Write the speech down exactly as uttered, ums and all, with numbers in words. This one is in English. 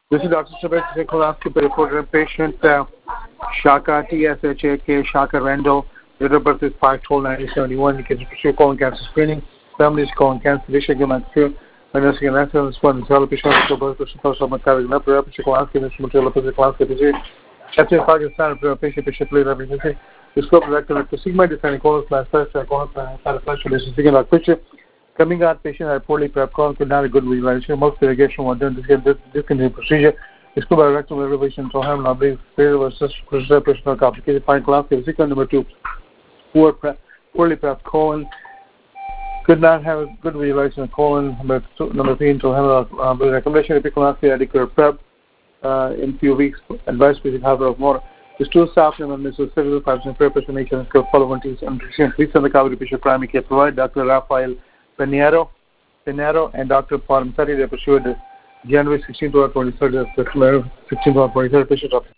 This is Doctor Sebastian colonoscopy reporter patient uh, Shaka T S H A K Shaka Randall. Date of birth is five twelve nineteen seventy-one. You can pursue colon cancer screening. Family is colon cancer. This is going to when there's an accident, this one is all patient of birth to suppose some carrying up the colonoscopy, this material of the colonoscopy. Chapter Pakistan, patient patient later representing the scope of rectal sigma defining colon class first, colon satisfaction is a single picture. Coming out patient had poorly prepped colon could not a good realization. Most irrigation was done to get this discontinued procedure. The scope of rectal elevation so harm not being failure was just personal complicated. Fine colonoscopy. Sequence number two, poor pre- poorly prepped colon. Could not have a good realization of colon. Number, two, number three, until having a uh, recommendation of colonoscopy adequate prep uh, in few weeks. Advice with half of more. The stool softening on this was several five percent purpose to make sure the follow one teams and please send the copy to patient primary care provide Doctor Rafael Pinheiro, Pinheiro and Doctor Parmsari. They pursued January sixteenth or twenty-third, September sixteenth or twenty-third patient.